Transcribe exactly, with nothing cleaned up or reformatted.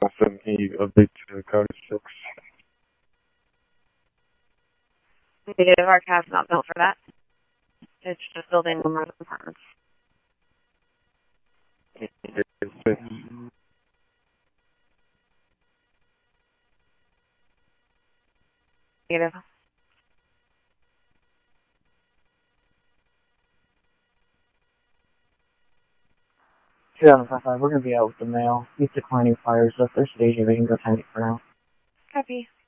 I'll send the update to County six. Negative, our cab's not built for that. It's just building numerous apartments. Negative. seven five five, we're going to be out with the mail. He's declining fires, so if they're staging, they can go tank for now. Copy.